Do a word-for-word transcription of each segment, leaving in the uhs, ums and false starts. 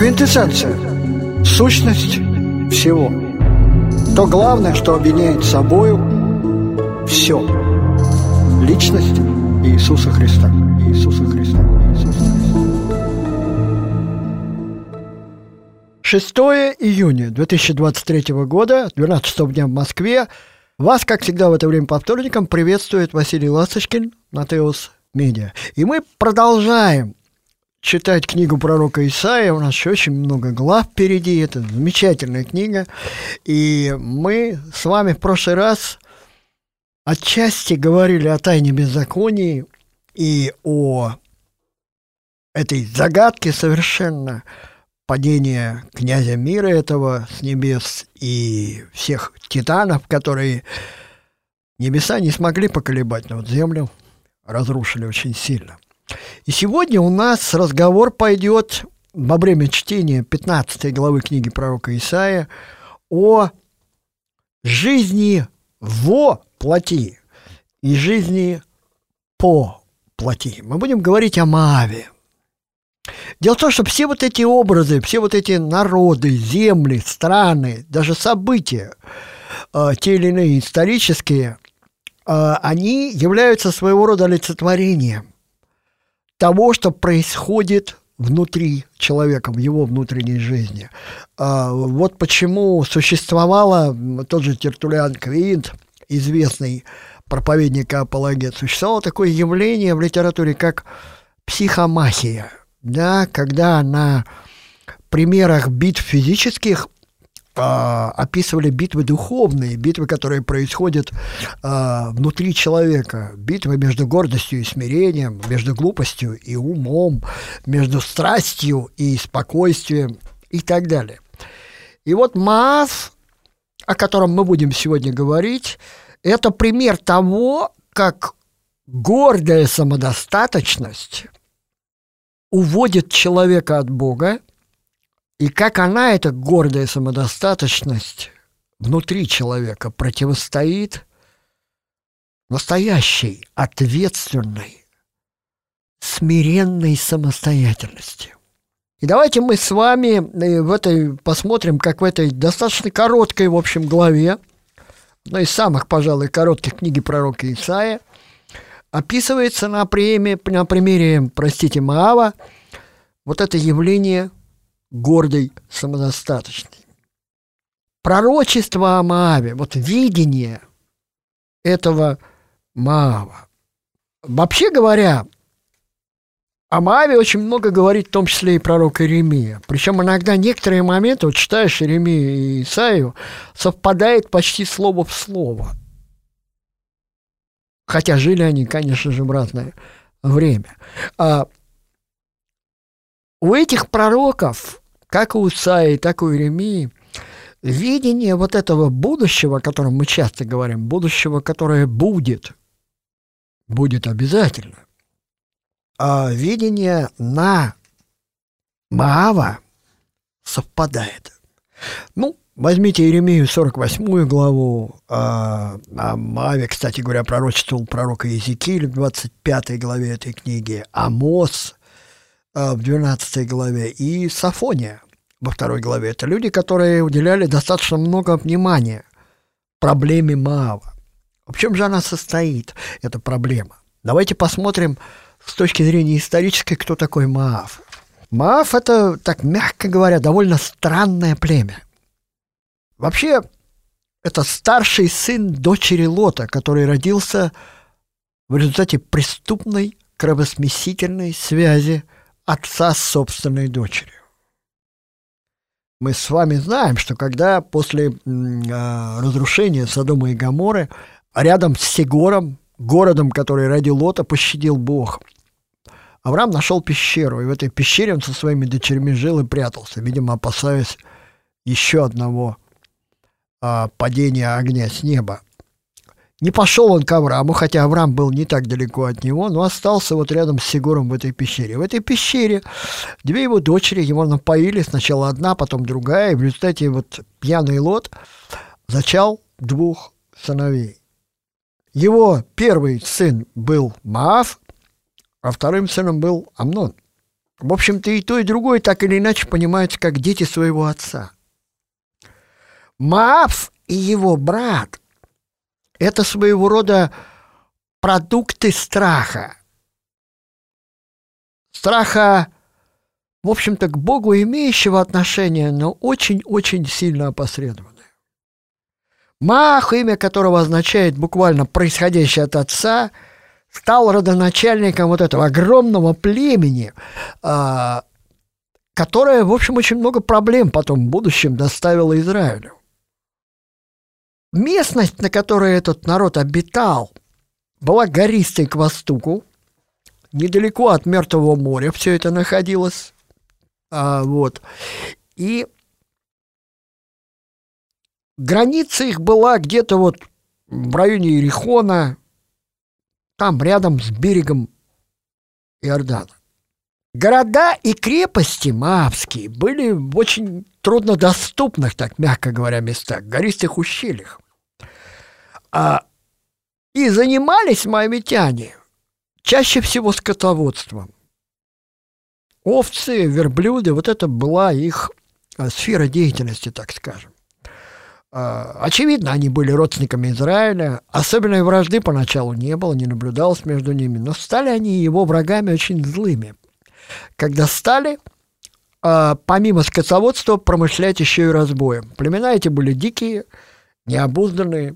квинтэссенция, сущность всего. То главное, что объединяет собою все. Личность Иисуса Христа. Иисуса Христа. Иисуса Христа. шестое июня две тысячи двадцать третьего года, двенадцатого дня в Москве. Вас, как всегда, в это время по вторникам приветствует Василий Ласточкин на Теос Медиа. И мы продолжаем читать книгу пророка Исаии. У нас еще очень много глав впереди. Это замечательная книга. И мы с вами в прошлый раз отчасти говорили о тайне беззаконий и о этой загадке совершенно падения князя мира этого с небес и всех титанов, которые небеса не смогли поколебать, но вот землю разрушили очень сильно. И сегодня у нас разговор пойдет во время чтения пятнадцатой главы книги пророка Исаия о жизни во плоти и жизни по плоти. Мы будем говорить о Моаве. Дело в том, что все вот эти образы, все вот эти народы, земли, страны, даже события, э, те или иные исторические, э, они являются своего рода олицетворением того, что происходит внутри человека, в его внутренней жизни. Э, вот почему существовало, тот же Тертуллиан Квинт, известный проповедник и апологет, существовало такое явление в литературе, как психомахия. Да, когда на примерах битв физических э, описывали битвы духовные, битвы, которые происходят э, внутри человека, битвы между гордостью и смирением, между глупостью и умом, между страстью и спокойствием и так далее. И вот Моав, о котором мы будем сегодня говорить, это пример того, как гордая самодостаточность уводит человека от Бога, и как она, эта гордая самодостаточность внутри человека, противостоит настоящей, ответственной, смиренной самостоятельности. И давайте мы с вами в этой посмотрим, как в этой достаточно короткой, в общем, главе, одной из самых, пожалуй, коротких книги пророка Исаия, описывается на, примере, на примере, простите, Моава, вот это явление гордой самодостаточности. Пророчество о Моаве, вот видение этого Моава. Вообще говоря, о Моаве очень много говорит, в том числе и пророк Иеремия. Причем иногда некоторые моменты, вот читаешь Иеремию и Исаию, совпадает почти слово в слово. Хотя жили они, конечно же, в разное время. А у этих пророков, как у Исаии, так и у Иеремии, видение вот этого будущего, о котором мы часто говорим, будущего, которое будет, будет обязательно, а видение на Моава совпадает. Ну, возьмите Иеремию сорок восьмую главу, о Моаве, кстати говоря, пророчествовал пророк Иезекииль в двадцать пятой главе этой книги, Амос в двенадцатой главе и Софония во второй главе. Это люди, которые уделяли достаточно много внимания проблеме Моава. В чем же она состоит, эта проблема? Давайте посмотрим с точки зрения исторической, кто такой Моав. Моав – это, так мягко говоря, довольно странное племя. Вообще, это старший сын дочери Лота, который родился в результате преступной кровосмесительной связи отца с собственной дочерью. Мы с вами знаем, что когда после э, разрушения Содома и Гоморры рядом с Сигором, городом, который родил Лота, пощадил Бог, Авраам нашел пещеру, и в этой пещере он со своими дочерьми жил и прятался, видимо, опасаясь еще одного падения огня с неба. Не пошел он к Аврааму, хотя Авраам был не так далеко от него, но остался вот рядом с Сигором в этой пещере. В этой пещере две его дочери его напоили, сначала одна, потом другая, и в результате вот пьяный Лот зачал двух сыновей. Его первый сын был Моав, а вторым сыном был Амнон. В общем-то, и то, и другое так или иначе понимаются как дети своего отца. Моаб и его брат – это своего рода продукты страха. Страха, в общем-то, к Богу имеющего отношение, но очень-очень сильно опосредованное. Маах, имя которого означает буквально «происходящее от отца», стал родоначальником вот этого огромного племени, которое, в общем, очень много проблем потом в будущем доставило Израилю. Местность, на которой этот народ обитал, была гористой к востоку, недалеко от Мертвого моря все это находилось. А, вот. И граница их была где-то вот в районе Иерихона, там рядом с берегом Иордана. Города и крепости моабские были в очень труднодоступных, так мягко говоря, местах, гористых ущельях. А, и занимались моабитяне чаще всего скотоводством. Овцы, верблюды, вот это была их а, сфера деятельности, так скажем. А, очевидно, они были родственниками Израиля, особенной вражды поначалу не было, не наблюдалось между ними, но стали они его врагами очень злыми, когда стали, а, помимо скотоводства, промышлять еще и разбоем. Племена эти были дикие, необузданные,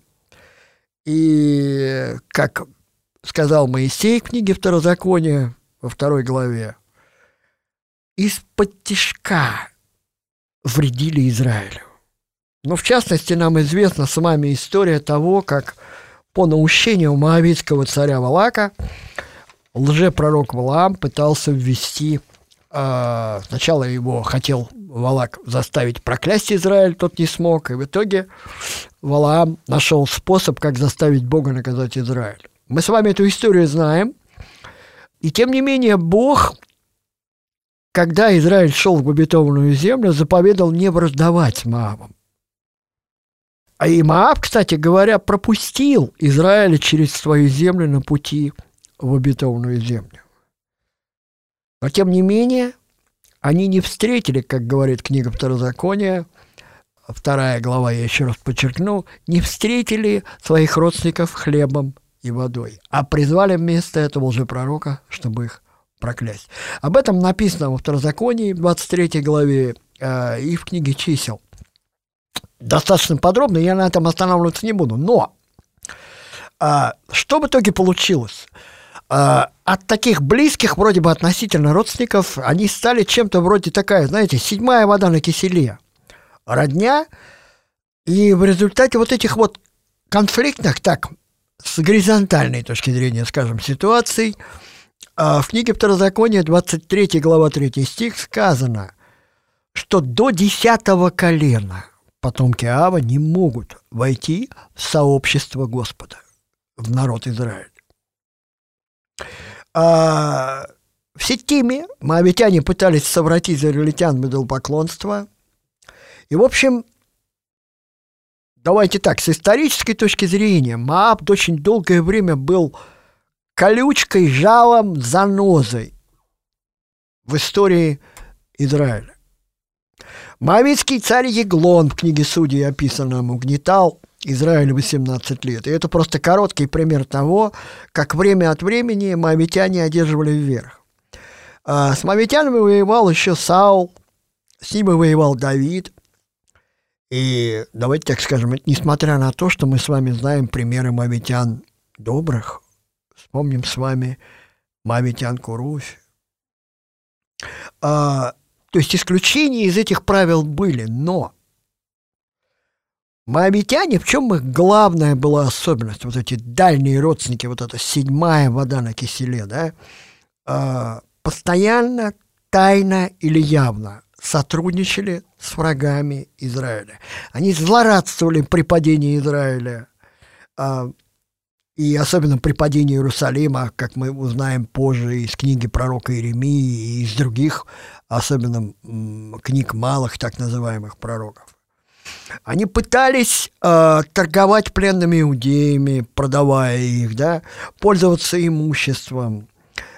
и, как сказал Моисей в книге Второзакония во второй главе, из-под тишка вредили Израилю. Но, в частности, нам известна с вами история того, как по наущению моавитского царя Валака лжепророк Валаам пытался ввести, э, сначала его хотел Валак заставить проклясть Израиль, тот не смог, и в итоге Валаам нашел способ, как заставить Бога наказать Израиль. Мы с вами эту историю знаем, и тем не менее Бог, когда Израиль шел в обетованную землю, заповедал не враждовать с Моавом. А и Моаб, кстати говоря, пропустил Израиля через свою землю на пути в обетованную землю. Но тем не менее, они не встретили, как говорит книга Второзакония, вторая глава, я еще раз подчеркну, не встретили своих родственников хлебом и водой, а призвали вместо этого лжепророка, чтобы их проклясть. Об этом написано во Второзаконии, в двадцать третьей главе, э, и в книге «Чисел». Достаточно подробно, я на этом останавливаться не буду. Но э, что в итоге получилось? Э, от таких близких, вроде бы относительно родственников, они стали чем-то вроде такая, знаете, седьмая вода на киселе. Родня. И в результате вот этих вот конфликтных, так, с горизонтальной точки зрения, скажем, ситуаций, в книге Второзакония, двадцать третья глава, третий стих, сказано, что до десятого колена потомки Аава не могут войти в сообщество Господа, в народ Израиля. А в Ситиме моавитяне пытались совратить израильтян в идолопоклонство. И, в общем, давайте так, с исторической точки зрения, Моаб очень долгое время был колючкой, жалом, занозой в истории Израиля. Моавитский царь Еглон в книге Судей описанном угнетал Израиль восемнадцать лет. И это просто короткий пример того, как время от времени моавитяне одерживали вверх. А с моавитянами воевал еще Саул, с ними воевал Давид. И давайте так скажем, несмотря на то, что мы с вами знаем примеры моавитян добрых, вспомним с вами моавитянку Руфь. А, то есть исключения из этих правил были, но моавитяне, в чем их главная была особенность, вот эти дальние родственники, вот эта седьмая вода на киселе, да, а, постоянно, тайно или явно сотрудничали с врагами Израиля. Они злорадствовали при падении Израиля, а, и особенно при падении Иерусалима, как мы узнаем позже из книги пророка Иеремии и из других, особенно м, книг малых так называемых пророков. Они пытались э, торговать пленными иудеями, продавая их, да, пользоваться имуществом,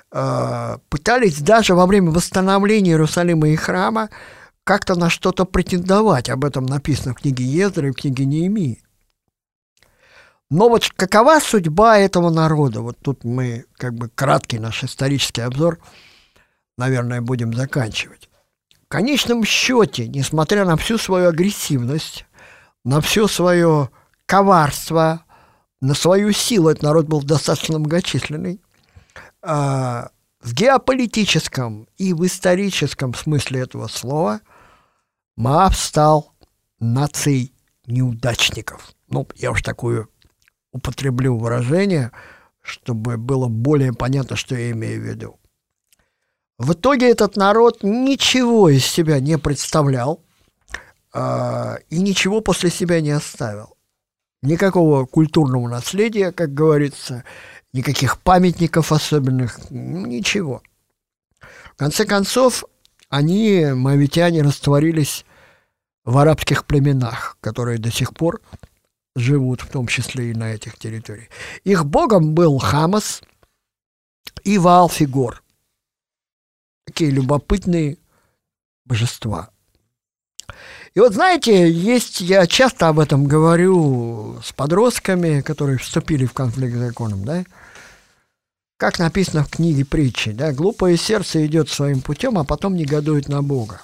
э, пытались даже во время восстановления Иерусалима и храма как-то на что-то претендовать. Об этом написано в книге Ездра и в книге Неемии. Но вот какова судьба этого народа? Вот тут мы, как бы, краткий наш исторический обзор, наверное, будем заканчивать. В конечном счете, несмотря на всю свою агрессивность, на все свое коварство, на свою силу, этот народ был достаточно многочисленный, а, в геополитическом и в историческом смысле этого слова Моаб стал нацией неудачников. Ну, я уж такую употреблю выражение, чтобы было более понятно, что я имею в виду. В итоге этот народ ничего из себя не представлял э, и ничего после себя не оставил. Никакого культурного наследия, как говорится, никаких памятников особенных, ничего. В конце концов, они, моавитяне, растворились в арабских племенах, которые до сих пор живут, в том числе и на этих территориях. Их богом был Хамас и Ваал-Фигор. Такие любопытные божества. И вот знаете, есть, я часто об этом говорю с подростками, которые вступили в конфликт с законом, да? Как написано в книге притчи, да? Глупое сердце идет своим путем, а потом негодует на Бога.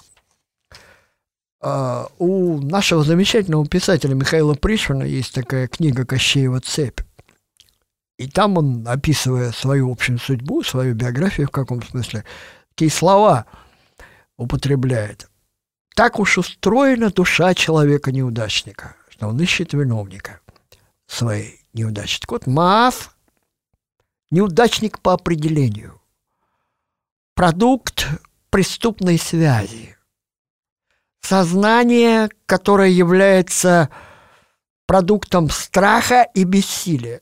Uh, у нашего замечательного писателя Михаила Пришвина есть такая книга «Кощеева цепь». И там он, описывая свою общую судьбу, свою биографию в каком смысле, такие слова употребляет. «Так уж устроена душа человека-неудачника, что он ищет виновника своей неудачи». Так вот, Моав – неудачник по определению, продукт преступной связи, сознание, которое является продуктом страха и бессилия.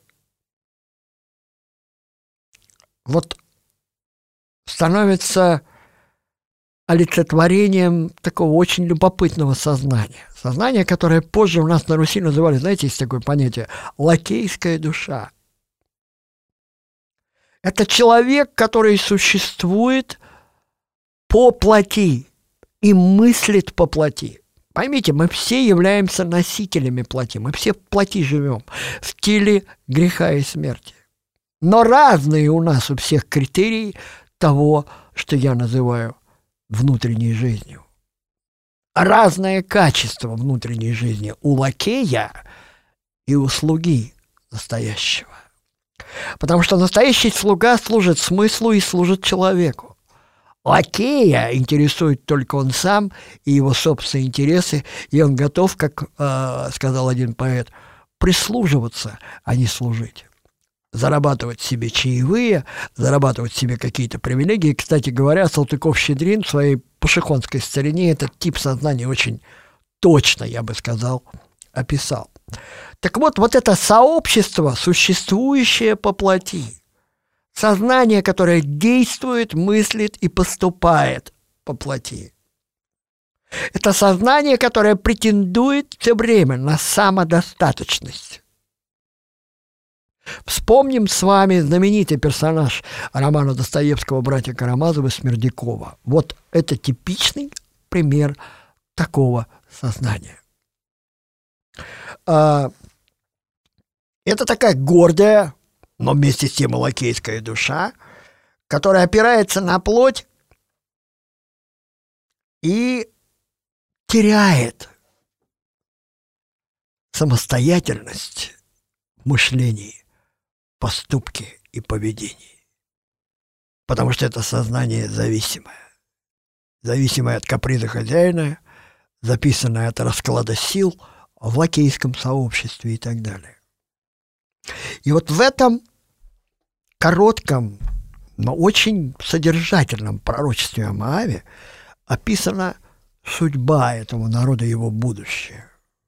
Вот становится олицетворением такого очень любопытного сознания. Сознание, которое позже у нас на Руси называли, знаете, есть такое понятие «лакейская душа». Это человек, который существует по плоти и мыслит по плоти. Поймите, мы все являемся носителями плоти, мы все в плоти живем, в теле греха и смерти. Но разные у нас у всех критерии того, что я называю внутренней жизнью. Разное качество внутренней жизни у лакея и у слуги настоящего. Потому что настоящий слуга служит смыслу и служит человеку. Лакея интересует только он сам и его собственные интересы, и он готов, как э, сказал один поэт, прислуживаться, а не служить. Зарабатывать себе чаевые, зарабатывать себе какие-то привилегии. Кстати говоря, Салтыков-Щедрин в своей пашихонской старине этот тип сознания очень точно, я бы сказал, описал. Так вот, вот это сообщество, существующее по плоти, сознание, которое действует, мыслит и поступает по плоти. Это сознание, которое претендует все время на самодостаточность. Вспомним с вами знаменитый персонаж романа Достоевского «Братья Карамазовы» Смердякова. Вот это типичный пример такого сознания. Это такая гордая, но вместе с тем и лакейская душа, которая опирается на плоть и теряет самостоятельность в мышлении, поступке и поведении. Потому что это сознание зависимое. Зависимое от каприза хозяина, записанное от расклада сил в лакейском сообществе и так далее. И вот в этом коротком, но очень содержательном пророчестве о Моаве описана судьба этого народа и его будущее.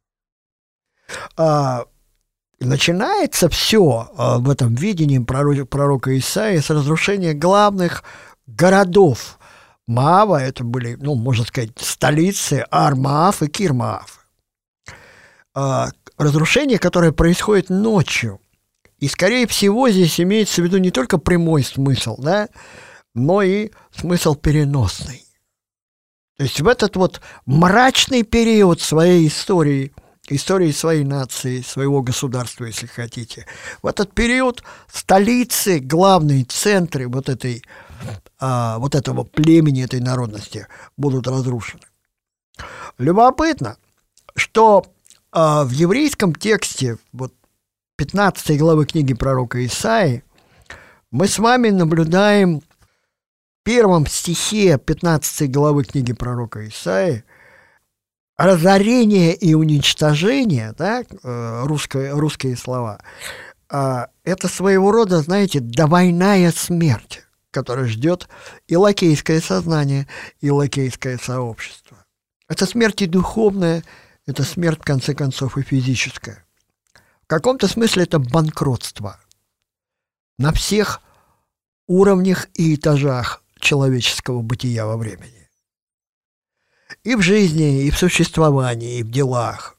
А, начинается все а, в этом видении пророка, пророка Исаии с разрушения главных городов Моава. Это были, ну, можно сказать, столицы Ар-Моав и Кир-Моав. А, разрушение, которое происходит ночью. И, скорее всего, здесь имеется в виду не только прямой смысл, да, но и смысл переносный. То есть в этот вот мрачный период своей истории, истории своей нации, своего государства, если хотите, в этот период столицы, главные центры вот, этой, а, вот этого племени, этой народности будут разрушены. Любопытно, что а, в еврейском тексте вот, пятнадцатой главы книги пророка Исаии мы с вами наблюдаем в первом стихе пятнадцатой главы книги пророка Исаии разорение и уничтожение, да, русские, русские слова, это своего рода, знаете, довойная смерть, которая ждет и лакейское сознание, и лакейское сообщество. Это смерть и духовная, это смерть, в конце концов, и физическая. В каком-то смысле это банкротство на всех уровнях и этажах человеческого бытия во времени. И в жизни, и в существовании, и в делах.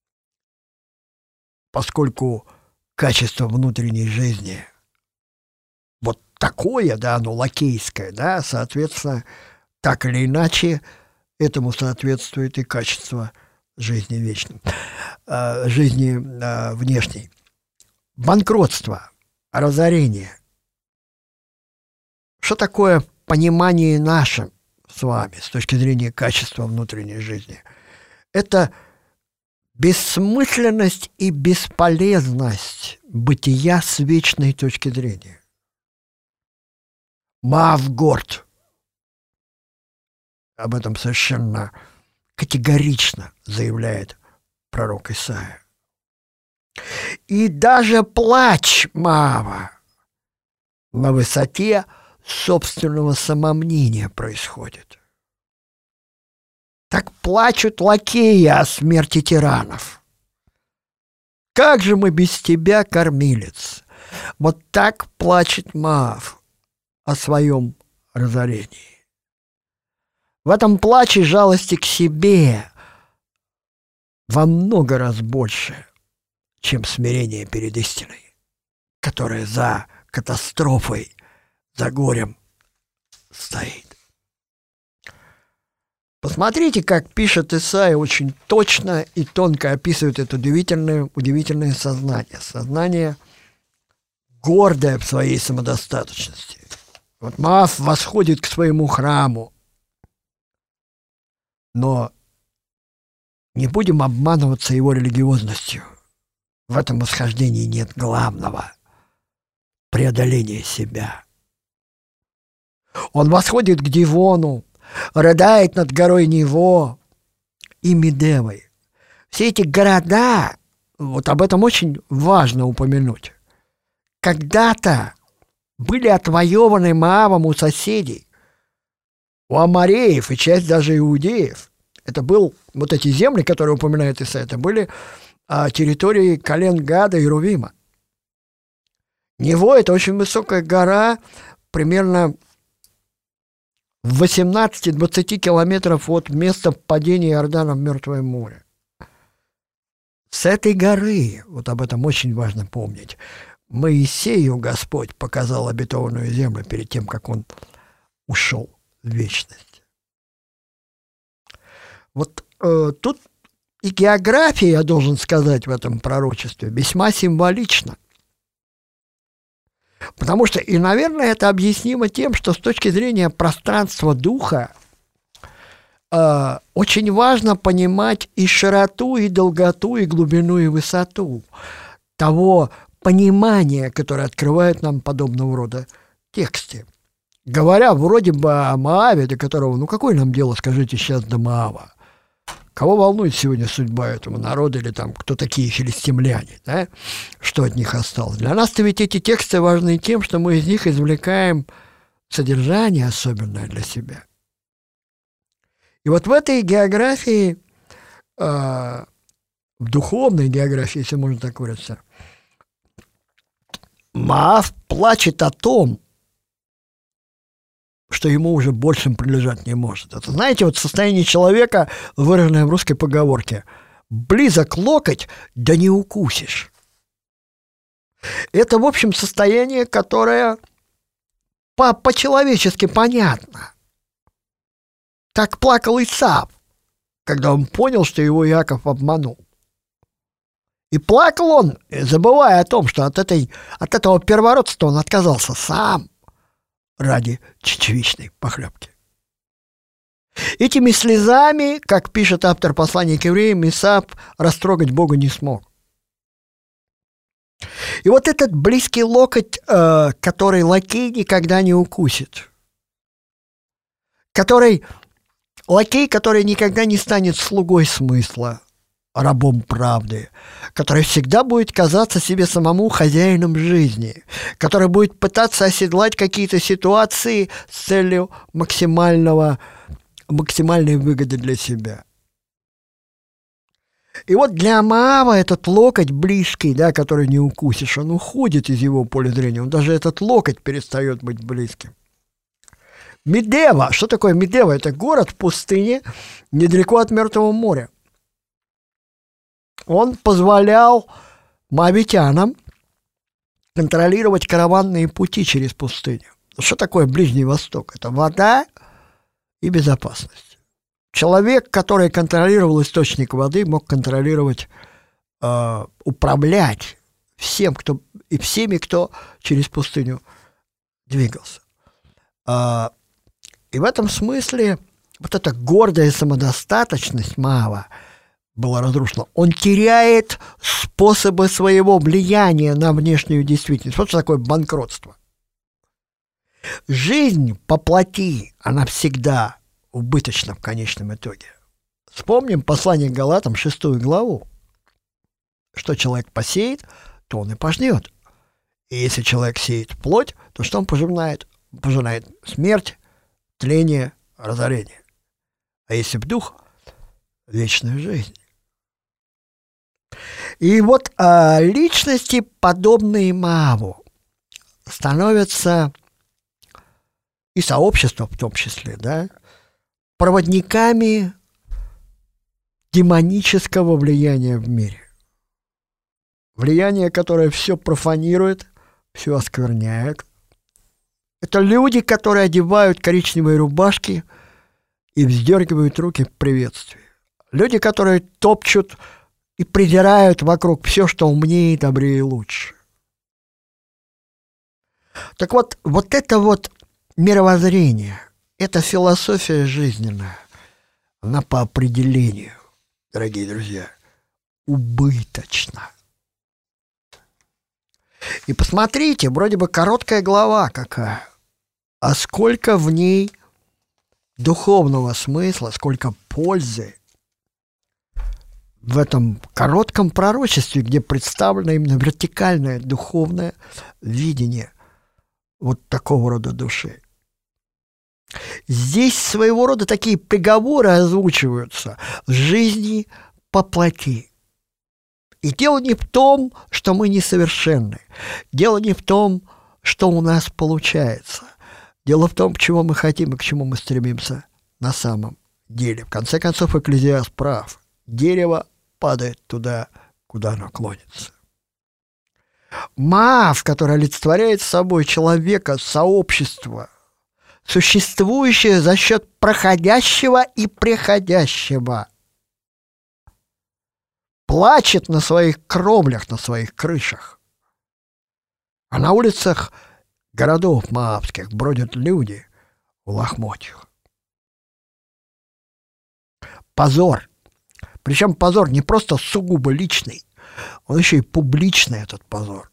Поскольку качество внутренней жизни вот такое, да, оно лакейское, да, соответственно, так или иначе, этому соответствует и качество жизни вечной, э, жизни э, внешней. Банкротство, разорение. Что такое понимание наше с вами с точки зрения качества внутренней жизни? Это бессмысленность и бесполезность бытия с вечной точки зрения. Моав горд. Об этом совершенно категорично заявляет пророк Исаия. И даже плач Моава на высоте собственного самомнения происходит. Так плачут лакеи о смерти тиранов. Как же мы без тебя, кормилец? Вот так плачет Моав о своем разорении. В этом плаче жалости к себе во много раз больше, чем смирение перед истиной, которое за катастрофой, за горем стоит. Посмотрите, как пишет Исаия, очень точно и тонко описывает это удивительное, удивительное сознание. Сознание гордое в своей самодостаточности. Вот Моав восходит к своему храму, но не будем обманываться его религиозностью. В этом восхождении нет главного – преодоления себя. Он восходит к Дивону, рыдает над горой Нево и Медевой. Все эти города, вот об этом очень важно упомянуть, когда-то были отвоеваны Моавом у соседей, у амореев и часть даже иудеев. Это был, вот эти земли, которые упоминает Исаия, это были а, территории колен Гада и Рувима. Нево – это очень высокая гора, примерно в восемнадцати-двадцати километров от места падения Иордана в Мертвое море. С этой горы, вот об этом очень важно помнить, Моисею Господь показал обетованную землю перед тем, как он ушел в вечность. Вот э, тут и география, я должен сказать, в этом пророчестве весьма символична. Потому что, и, наверное, это объяснимо тем, что с точки зрения пространства духа э, очень важно понимать и широту, и долготу, и глубину, и высоту того понимания, которое открывает нам подобного рода тексты. Говоря вроде бы о Моаве, до которого, ну какое нам дело, скажите сейчас, до Моава? Кого волнует сегодня судьба этого народа или там кто такие филистимляне, да? Что от них осталось? Для нас-то ведь эти тексты важны тем, что мы из них извлекаем содержание особенное для себя. И вот в этой географии, э, в духовной географии, если можно так выразиться, Моав плачет о том, что ему уже большим принадлежать не может. Это, знаете, вот состояние человека, выраженное в русской поговорке: «близок локоть, да не укусишь». Это, в общем, состояние, которое по- по-человечески понятно. Так плакал Исав, когда он понял, что его Иаков обманул. И плакал он, забывая о том, что от, этой, от этого первородства он отказался сам ради чечевичной похлебки. Этими слезами, как пишет автор послания к евреям, Исав растрогать Бога не смог. И вот этот близкий локоть, э, который лакей никогда не укусит, который, лакей, который никогда не станет слугой смысла, рабом правды, который всегда будет казаться себе самому хозяином жизни, который будет пытаться оседлать какие-то ситуации с целью максимального, максимальной выгоды для себя. И вот для Моава этот локоть близкий, да, который не укусишь, он уходит из его поля зрения, он даже этот локоть перестает быть близким. Медева. Что такое Медева? Это город в пустыне, недалеко от Мертвого моря. Он позволял моавитянам контролировать караванные пути через пустыню. Что такое Ближний Восток? Это вода и безопасность. Человек, который контролировал источник воды, мог контролировать, э, управлять всем, кто, и всеми, кто через пустыню двигался. Э, и в этом смысле вот эта гордая самодостаточность Моава была разрушена. Он теряет способы своего влияния на внешнюю действительность. Вот что такое банкротство. Жизнь по плоти, она всегда убыточна в конечном итоге. Вспомним послание к Галатам, шестую главу. Что человек посеет, то он и пожнет. И если человек сеет плоть, то что он пожинает? Пожинает смерть, тление, разорение. А если в дух – вечную жизнь. И вот а, личности, подобные Моаву, становятся, и сообщество в том числе, да, проводниками демонического влияния в мире. Влияние, которое все профанирует, все оскверняет. Это люди, которые одевают коричневые рубашки и вздергивают руки в приветствии. Люди, которые топчут и придирают вокруг все, что умнее, добрее и лучше. Так вот, вот это вот мировоззрение, это философия жизненная, она по определению, дорогие друзья, убыточна. И посмотрите, вроде бы короткая глава какая, а сколько в ней духовного смысла, сколько пользы в этом коротком пророчестве, где представлено именно вертикальное духовное видение вот такого рода души. Здесь своего рода такие приговоры озвучиваются в жизни по плоти. И дело не в том, что мы несовершенны. Дело не в том, что у нас получается. Дело в том, чего мы хотим и к чему мы стремимся на самом деле. В конце концов, Экклезиаст прав. Дерево падает туда, куда оно клонится. Моав, который олицетворяет собой человека, сообщество, существующее за счет проходящего и приходящего, плачет на своих кровлях, на своих крышах. А на улицах городов моавских бродят люди в лохмотьях. Позор. Причем позор не просто сугубо личный, он еще и публичный, этот позор.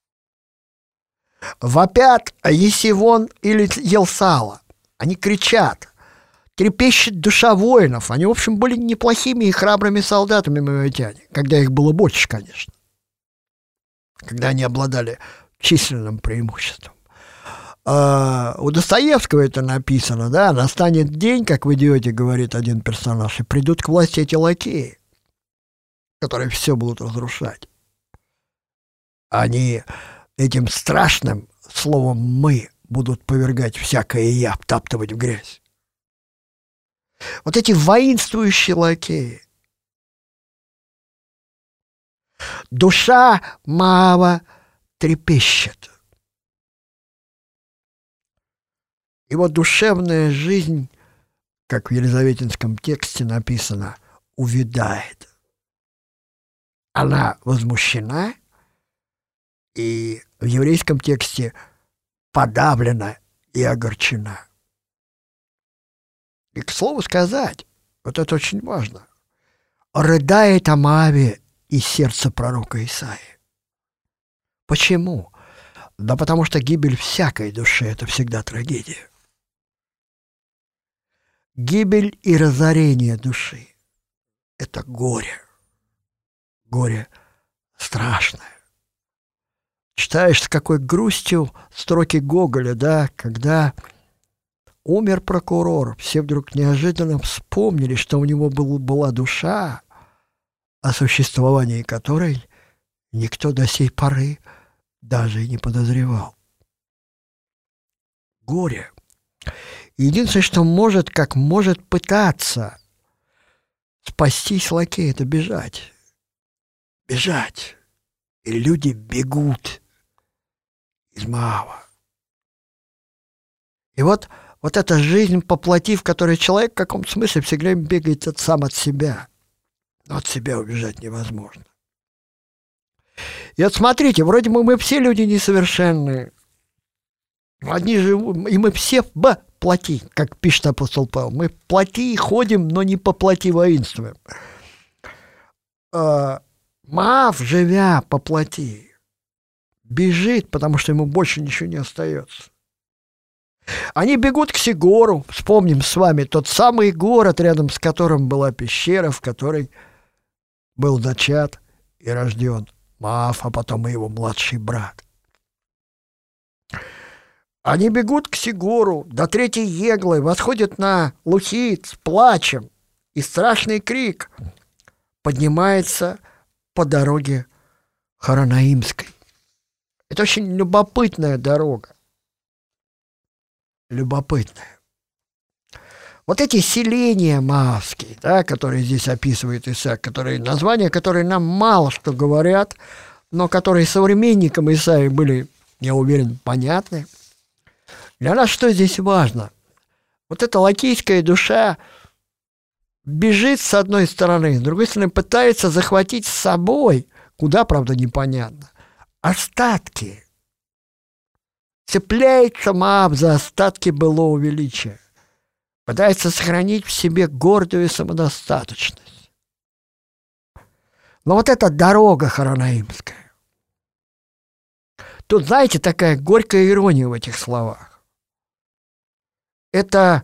Вопят Есивон или Елсала. Они кричат. Трепещет душа воинов. Они, в общем, были неплохими и храбрыми солдатами моавитяне, когда их было больше, конечно. Когда они обладали численным преимуществом. А у Достоевского это написано, да, настанет день, как в «Идиоте» говорит один персонаж, и придут к власти эти лакеи, которые все будут разрушать. Они этим страшным словом «мы» будут повергать всякое «я», втаптывать в грязь. Вот эти воинствующие лакеи. Душа Моава трепещет. Его душевная жизнь, как в елизаветинском тексте написано, увядает. Она возмущена, и в еврейском тексте подавлена и огорчена. И, к слову сказать, вот это очень важно, рыдает о Моаве из сердца пророка Исаии. Почему? Да потому что гибель всякой души – это всегда трагедия. Гибель и разорение души – это горе. Горе страшное. Читаешь с какой грустью строки Гоголя, да, когда умер прокурор, все вдруг неожиданно вспомнили, что у него был, была душа, о существовании которой никто до сей поры даже и не подозревал. Горе. Единственное, что может, как может пытаться спастись лакей, это бежать. Бежать. И люди бегут из Моава. И вот, вот эта жизнь по плоти, в которой человек в каком-то смысле все время бегает от, сам от себя. Но от себя убежать невозможно. И вот смотрите, вроде бы мы все люди несовершенные. Одни живут, и мы все в плоти, как пишет апостол Павел. Мы в плоти ходим, но не по плоти воинствуем. Моав, живя по плоти, бежит, потому что ему больше ничего не остается. Они бегут к Сигору. Вспомним с вами тот самый город, рядом с которым была пещера, в которой был зачат и рожден Моав, а потом и его младший брат. Они бегут к Сигору, до третьей еглы, восходят на Лухит с плачем, и страшный крик поднимается по дороге Хоронаимской. Это очень любопытная дорога. Любопытная. Вот эти селения моавские, да, которые здесь описывает Исаак, которые, названия, которые нам мало что говорят, но которые современникам Исаии были, я уверен, понятны. Для нас что здесь важно? Вот эта лакейская душа бежит с одной стороны, с другой стороны пытается захватить с собой, куда, правда, непонятно, остатки. Цепляется Моав за остатки былого величия. Пытается сохранить в себе гордую самодостаточность. Но вот эта дорога Хоронаимская. Тут, знаете, такая горькая ирония в этих словах. Это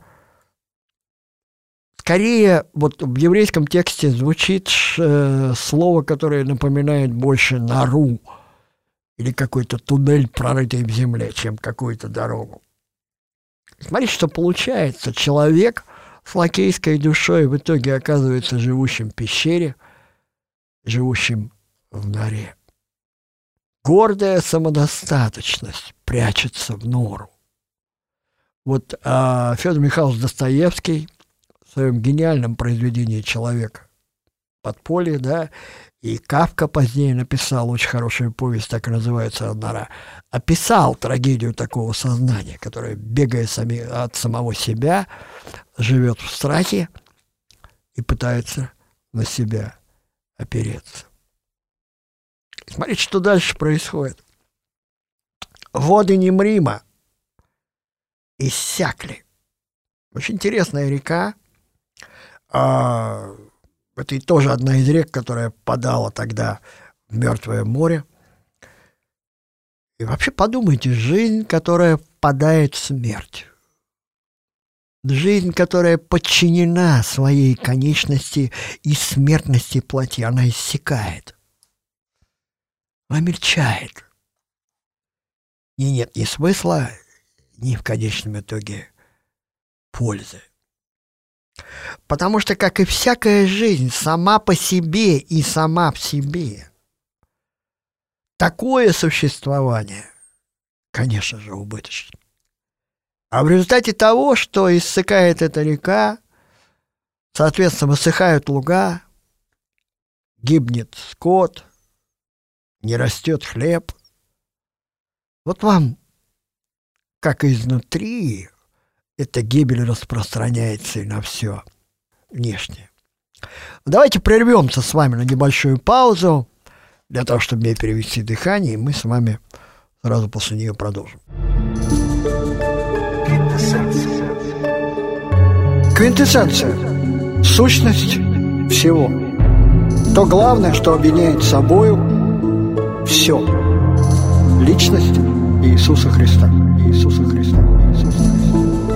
скорее вот в еврейском тексте звучит э, слово, которое напоминает больше нору или какой-то туннель, прорытый в земле, чем какую-то дорогу. Смотрите, что получается. Человек с лакейской душой в итоге оказывается живущим в пещере, живущим в норе. Гордая самодостаточность прячется в нору. Вот а, Федор Михайлович Достоевский в своем гениальном произведении «Человек подполье», да, и Кафка позднее написал очень хорошую повесть, так и называется «Нора», описал трагедию такого сознания, которое, бегая сами, от самого себя, живет в страхе и пытается на себя опереться. Смотрите, что дальше происходит. Воды Немрима иссякли. Очень интересная река. А, это и тоже одна из рек, которая подала тогда в Мертвое море. И вообще подумайте, жизнь, которая впадает в смерть. Жизнь, которая подчинена своей конечности и смертности плоти, она иссякает. Она мельчает. И нет ни смысла, ни в конечном итоге пользы. Потому что, как и всякая жизнь, сама по себе и сама в себе, такое существование, конечно же, убыточно. А в результате того, что иссякает эта река, соответственно, высыхают луга, гибнет скот, не растет хлеб. Вот вам, как изнутри, эта гибель распространяется и на все внешнее. Давайте прервемся с вами на небольшую паузу, для того, чтобы мне перевести дыхание, и мы с вами сразу после нее продолжим. Квинтэссенция. Сущность всего. То главное, что объединяет собою все. Личность Иисуса Христа. Иисуса Христа. Иисуса Христа.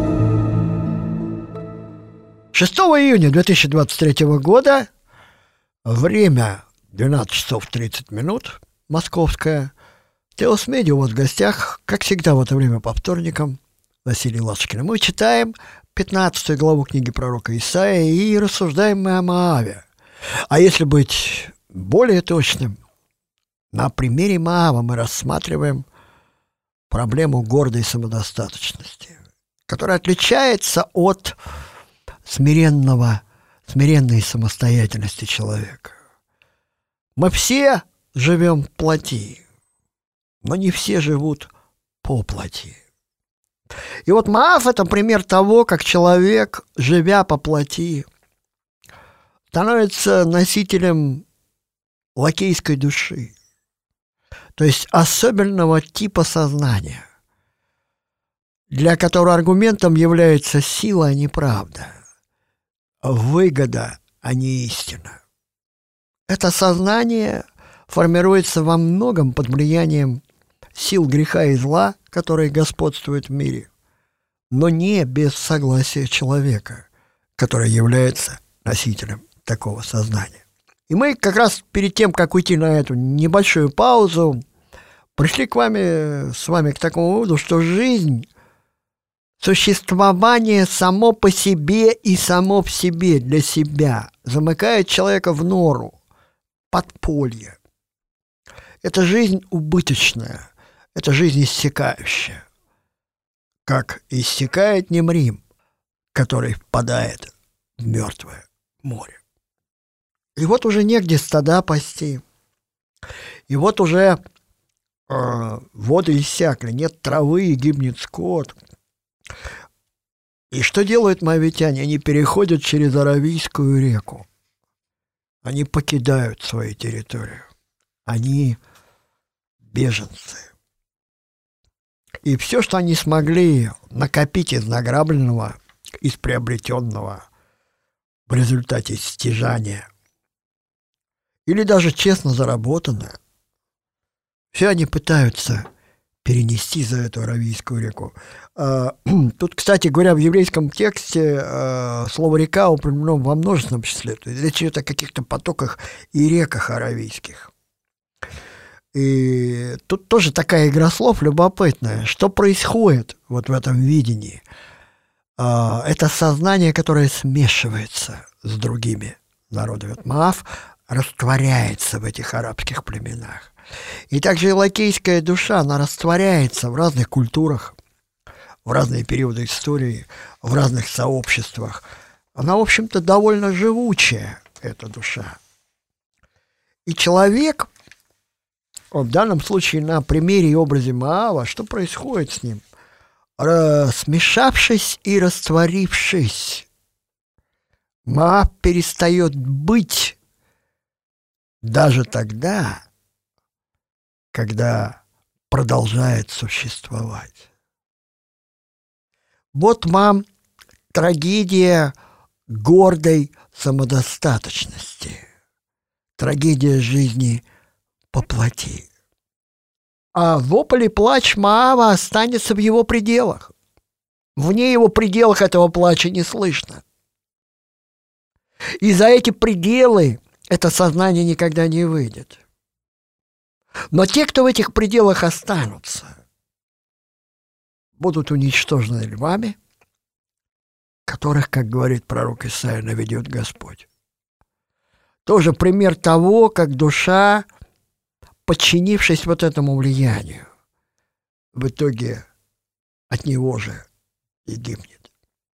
шестого июня две тысячи двадцать третьего года, время двенадцать часов тридцать минут, московская. Теос Медиа у вас в гостях, как всегда в это время по вторникам, Василий Ласточкин. Мы читаем пятнадцатую главу книги пророка Исаии и рассуждаем мы о Моаве. А если быть более точным, на примере Моава мы рассматриваем проблему гордой самодостаточности, которая отличается от смиренного, смиренной самостоятельности человека. Мы все живем в плоти, но не все живут по плоти. И вот Моав – это пример того, как человек, живя по плоти, становится носителем лакейской души, то есть особенного типа сознания, для которого аргументом является сила, а не правда, выгода, а не истина. Это сознание формируется во многом под влиянием сил греха и зла, которые господствуют в мире, но не без согласия человека, который является носителем такого сознания. И мы как раз перед тем, как уйти на эту небольшую паузу, пришли к вами, с вами к такому выводу, что жизнь, существование само по себе и само в себе для себя замыкает человека в нору, подполье. Это жизнь убыточная, это жизнь иссякающая, как иссякает Немрим, который впадает в мертвое море. И вот уже негде стада пасти, и вот уже э, воды иссякли, нет травы, и гибнет скот. И что делают моавитяне? Они переходят через Аравийскую реку. Они покидают свою территорию. Они беженцы. И все, что они смогли накопить из награбленного, из приобретенного в результате стяжания, или даже честно заработанное, все они пытаются перенести за эту Аравийскую реку. Тут, кстати говоря, в еврейском тексте слово «река» упомянуто во множественном числе. То есть речь идет о каких-то потоках и реках аравийских. И тут тоже такая игра слов любопытная. Что происходит вот в этом видении? Это сознание, которое смешивается с другими народами. Вот Моав растворяется в этих арабских племенах. И также и лакейская душа, она растворяется в разных культурах, в разные периоды истории, в разных сообществах. Она, в общем-то, довольно живучая, эта душа. И человек, в данном случае на примере и образе Моава, что происходит с ним? Смешавшись и растворившись, Моав перестает быть даже тогда, когда продолжает существовать. Вот вам трагедия гордой самодостаточности, трагедия жизни по плоти. А вопль и плач Моава останется в его пределах. Вне его пределах этого плача не слышно. И за эти пределы это сознание никогда не выйдет. Но те, кто в этих пределах останутся, будут уничтожены львами, которых, как говорит пророк Исаия, наведет Господь. Тоже пример того, как душа, подчинившись вот этому влиянию, в итоге от него же и гибнет.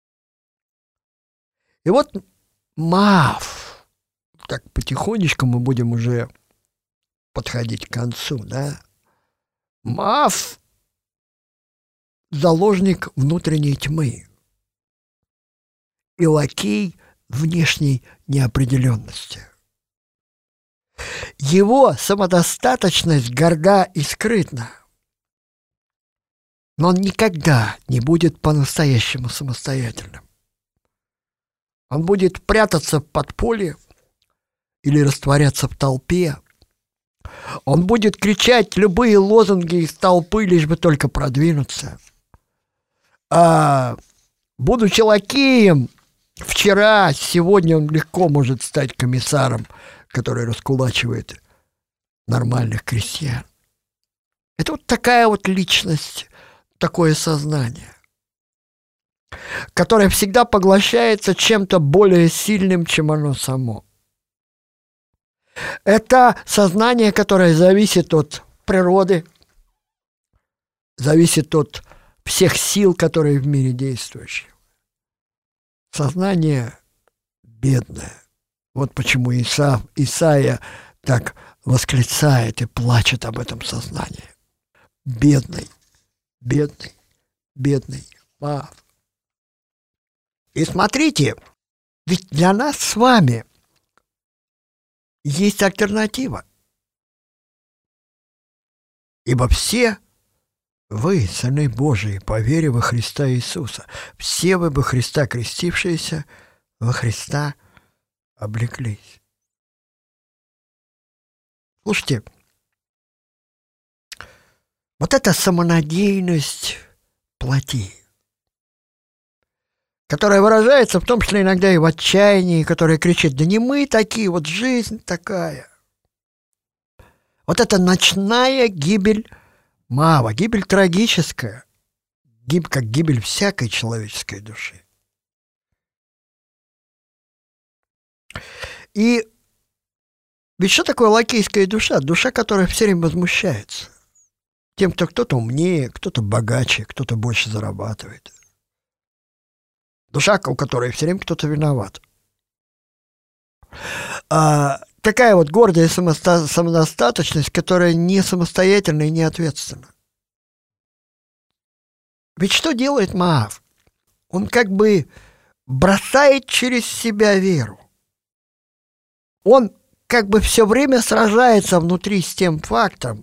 И вот Моав, так потихонечку мы будем уже подходить к концу, да? Моав заложник внутренней тьмы и лакей внешней неопределенности. Его самодостаточность горда и скрытна, но он никогда не будет по-настоящему самостоятельным. Он будет прятаться в подполье или растворяться в толпе. Он будет кричать любые лозунги из толпы, лишь бы только продвинуться. А будучи лакеем, вчера, сегодня он легко может стать комиссаром, который раскулачивает нормальных крестьян. Это вот такая вот личность, такое сознание, которое всегда поглощается чем-то более сильным, чем оно само. Это сознание, которое зависит от природы, зависит от всех сил, которые в мире действующие. Сознание бедное. Вот почему Иса, Исаия так восклицает и плачет об этом сознании. Бедный, бедный, бедный Моав. И смотрите, ведь для нас с вами есть альтернатива. Ибо все вы, сыны Божии, по вере во Христа Иисуса, все вы во Христа крестившиеся, во Христа облеклись. Слушайте, вот эта самонадеянность плоти, которая выражается в том числе иногда и в отчаянии, которая кричит: да не мы такие, вот жизнь такая. Вот это ночная гибель Моава, гибель трагическая, гибель, как гибель всякой человеческой души. И ведь что такое лакейская душа? Душа, которая все время возмущается тем, кто кто-то умнее, кто-то богаче, кто-то больше зарабатывает. Душа, у которой все время кто-то виноват. А, такая вот гордая самоста- самодостаточность, которая не самостоятельна и не ответственна. Ведь что делает Моав? Он как бы бросает через себя веру. Он как бы все время сражается внутри с тем фактом,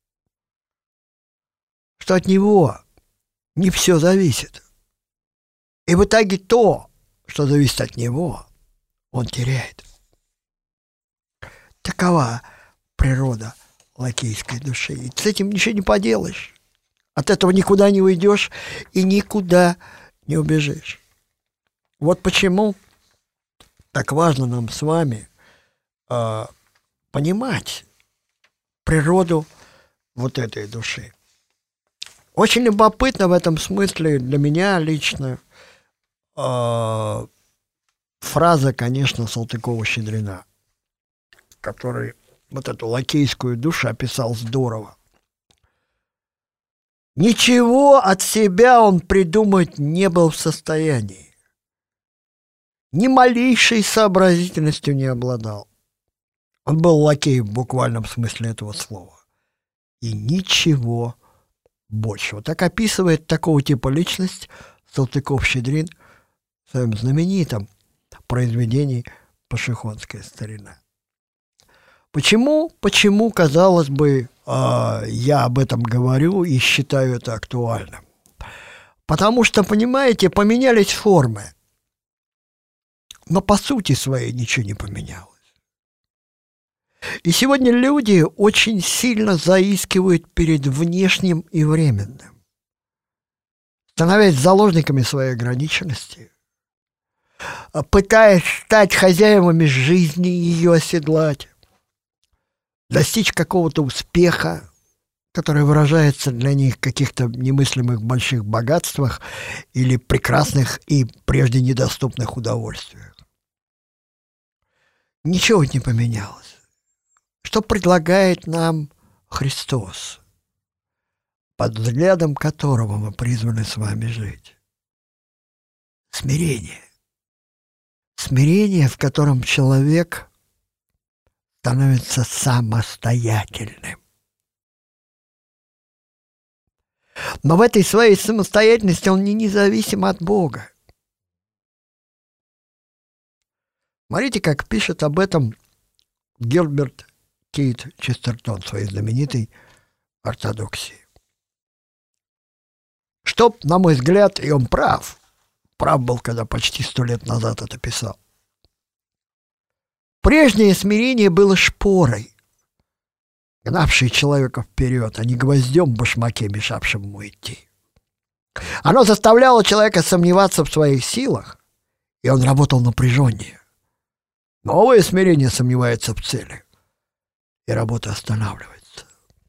что от него не все зависит. И в итоге то, что зависит от него, он теряет. Такова природа лакейской души. И с этим ничего не поделаешь. От этого никуда не уйдешь и никуда не убежишь. Вот почему так важно нам с вами э, понимать природу вот этой души. Очень любопытно в этом смысле для меня лично э, фраза, конечно, Салтыкова-Щедрина, который вот эту лакейскую душу описал здорово. Ничего от себя он придумать не был в состоянии. Ни малейшей сообразительностью не обладал. Он был лакей в буквальном смысле этого слова. И ничего большего. Так описывает такого типа личность Салтыков-Щедрин в своем знаменитом произведении «Пашихонская старина». Почему, почему, казалось бы, я об этом говорю и считаю это актуальным? Потому что, понимаете, поменялись формы, но по сути своей ничего не поменялось. И сегодня люди очень сильно заискивают перед внешним и временным, становясь заложниками своей ограниченности, пытаясь стать хозяевами жизни и ее оседлать, достичь какого-то успеха, который выражается для них в каких-то немыслимых больших богатствах или прекрасных и прежде недоступных удовольствиях. Ничего не поменялось. Что предлагает нам Христос, под взглядом которого мы призваны с вами жить? Смирение. Смирение, в котором человек становится самостоятельным. Но в этой своей самостоятельности он не независим от Бога. Смотрите, как пишет об этом Гилберт Кейт Честертон в своей знаменитой ортодоксии. Что, на мой взгляд, и он прав, прав был, когда почти сто лет назад это писал. Прежнее смирение было шпорой, гнавшей человека вперед, а не гвоздем в башмаке, мешавшим ему идти. Оно заставляло человека сомневаться в своих силах, и он работал напряженнее. Новое смирение сомневается в цели, и работа останавливается.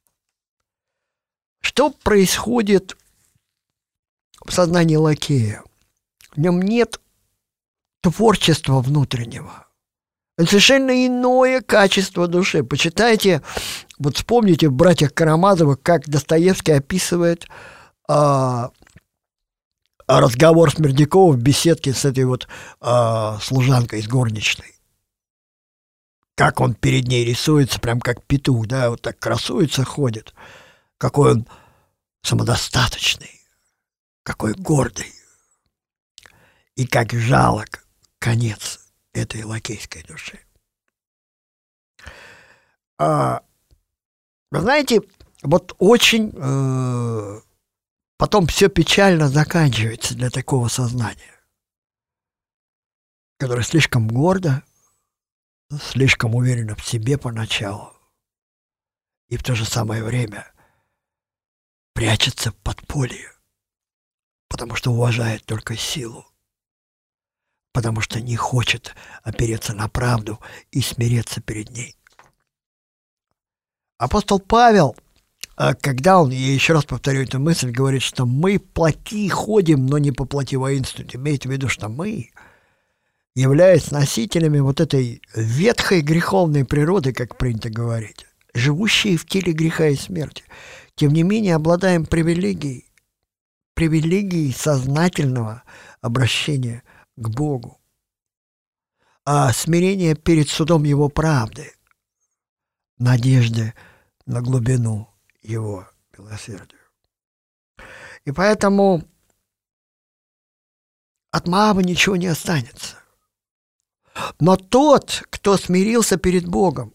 Что происходит в сознании лакея? В нем нет творчества внутреннего. Это совершенно иное качество души. Почитайте, вот вспомните в «Братьях Карамазовых», как Достоевский описывает а, разговор Смердякова в беседке с этой вот а, служанкой, с горничной. Как он перед ней рисуется, прям как петух, да, вот так красуется, ходит. Какой он самодостаточный, какой гордый. И как жалок конец этой лакейской души. А, вы знаете, вот очень э, потом все печально заканчивается для такого сознания, которое слишком гордо, слишком уверенно в себе поначалу и в то же самое время прячется в подполье, потому что уважает только силу, потому что не хочет опереться на правду и смириться перед ней. Апостол Павел, когда он, я еще раз повторю эту мысль, говорит, что мы плоти ходим, но не по плоти воинствуем, имеет в виду, что мы, являясь носителями вот этой ветхой греховной природы, как принято говорить, живущие в теле греха и смерти, тем не менее обладаем привилегией, привилегией сознательного обращения к Богу, а смирение перед судом Его правды, надежды на глубину Его милосердия. И поэтому от Моаба ничего не останется. Но тот, кто смирился перед Богом,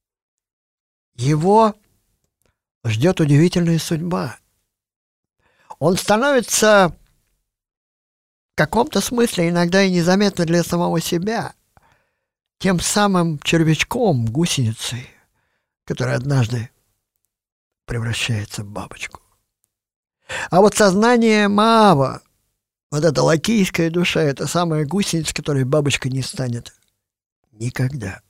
его ждет удивительная судьба. Он становится в каком-то смысле иногда и незаметно для самого себя тем самым червячком, гусеницей, который однажды превращается в бабочку. А вот сознание Моаба, вот эта лакейская душа, это самая гусеница, которой бабочка не станет никогда.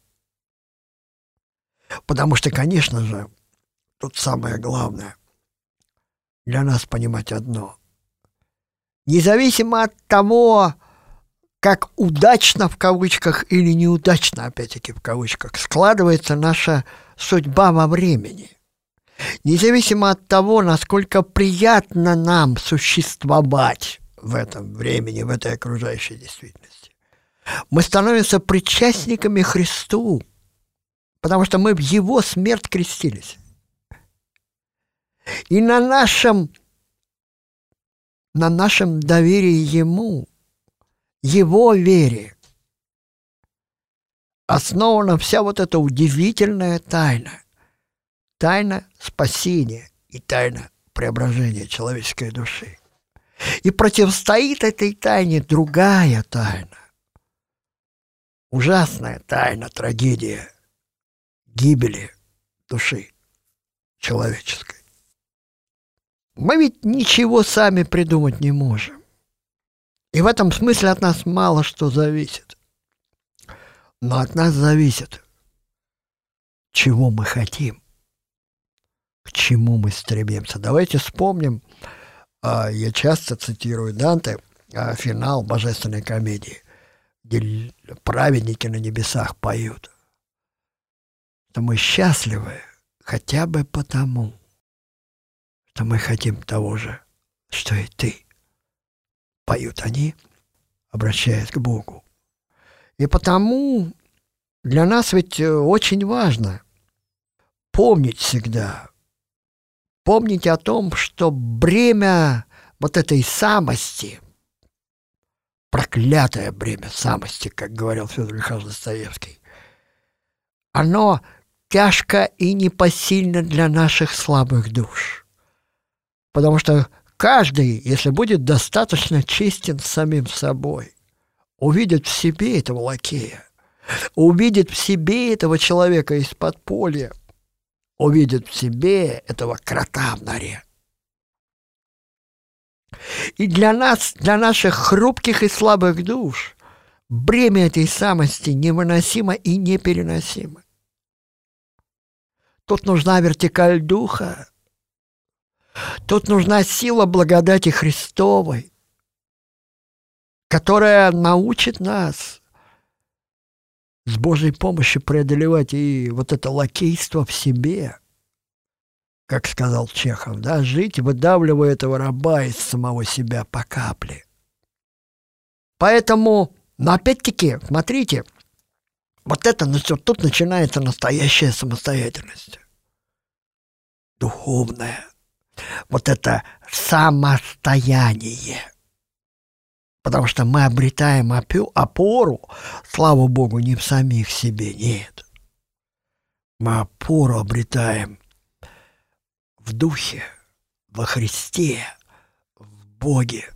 Потому что, конечно же, тут самое главное для нас понимать одно. Независимо от того, как удачно в кавычках или неудачно, опять-таки в кавычках, складывается наша судьба во времени, независимо от того, насколько приятно нам существовать в этом времени, в этой окружающей действительности, мы становимся причастниками Христу, потому что мы в Его смерть крестились. И на нашем, на нашем доверии Ему, Его вере основана вся вот эта удивительная тайна, тайна спасения и тайна преображения человеческой души. И противостоит этой тайне другая тайна, ужасная тайна, трагедия гибели души человеческой. Мы ведь ничего сами придумать не можем. И в этом смысле от нас мало что зависит. Но от нас зависит, чего мы хотим, к чему мы стремимся. Давайте вспомним, я часто цитирую Данте, финал божественной комедии, где праведники на небесах поют, что мы счастливы хотя бы потому, что мы хотим того же, что и ты. Поют они, обращаясь к Богу. И потому для нас ведь очень важно помнить всегда, помните о том, что бремя вот этой самости, проклятое бремя самости, как говорил Федор Михайлович Достоевский, оно тяжко и непосильно для наших слабых душ. Потому что каждый, если будет достаточно честен с самим собой, увидит в себе этого лакея, увидит в себе этого человека из подполья, увидит в себе этого крота в норе. И для нас, для наших хрупких и слабых душ, бремя этой самости невыносимо и непереносимо. Тут нужна вертикаль духа, тут нужна сила благодати Христовой, которая научит нас с Божьей помощью преодолевать и вот это лакейство в себе, как сказал Чехов, да, жить, выдавливая этого раба из самого себя по капле. Поэтому, но опять-таки, смотрите, вот это, тут начинается настоящая самостоятельность. Духовная. Вот это самостояние. Потому что мы обретаем опору, слава Богу, не в самих себе, нет. Мы опору обретаем в Духе, во Христе, в Боге.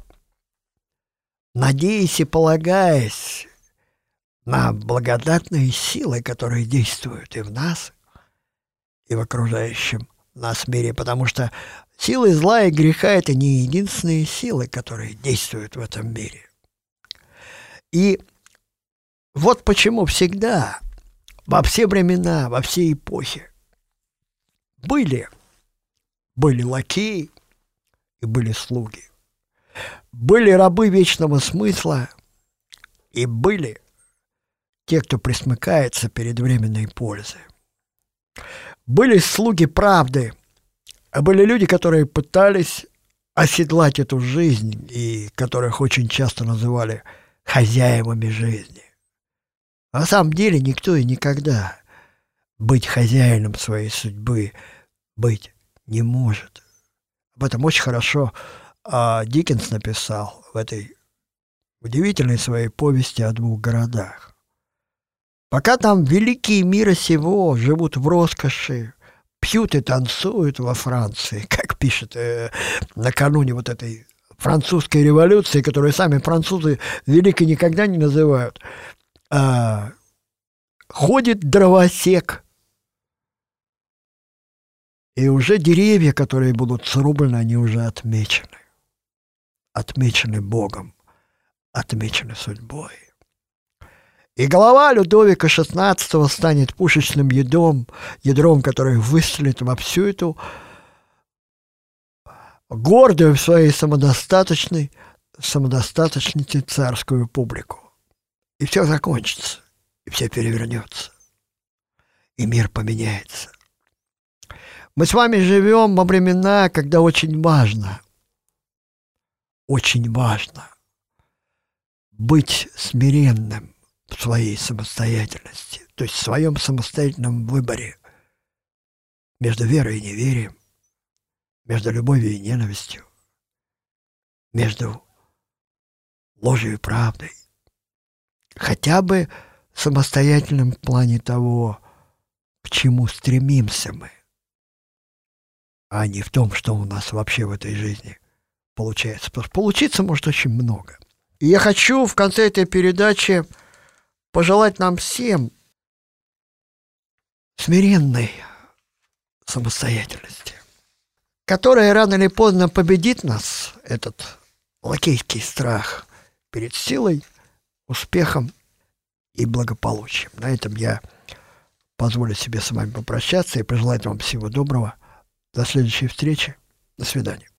Надеясь и полагаясь на благодатные силы, которые действуют и в нас, и в окружающем нас мире, потому что силы зла и греха – это не единственные силы, которые действуют в этом мире. И вот почему всегда, во все времена, во все эпохи были, были лакеи и были слуги, были рабы вечного смысла и были те, кто пресмыкается перед временной пользой. Были слуги правды, а были люди, которые пытались оседлать эту жизнь и которых очень часто называли хозяевами жизни. А на самом деле никто и никогда быть хозяином своей судьбы быть не может. Об этом очень хорошо а, Диккенс написал в этой удивительной своей повести о двух городах. Пока там великие мира сего живут в роскоши, пьют и танцуют во Франции, как пишет э, накануне вот этой французской революции, которую сами французы великой никогда не называют, а, ходит дровосек. И уже деревья, которые будут срублены, они уже отмечены. Отмечены Богом, отмечены судьбой. И голова Людовика шестнадцатого станет пушечным ядром, ядром, которое выстрелит во всю эту гордую в своей самодостаточной, самодостаточности царскую публику. И все закончится, и все перевернется, и мир поменяется. Мы с вами живем во времена, когда очень важно, очень важно быть смиренным в своей самостоятельности, то есть в своем самостоятельном выборе между верой и неверием, между любовью и ненавистью, между ложью и правдой. Хотя бы самостоятельным в плане того, к чему стремимся мы, а не в том, что у нас вообще в этой жизни получается. Потому что получиться может очень много. И я хочу в конце этой передачи пожелать нам всем смиренной самостоятельности, которая рано или поздно победит нас, этот лакейский страх, перед силой, успехом и благополучием. На этом я позволю себе с вами попрощаться и пожелать вам всего доброго. До следующей встречи. До свидания.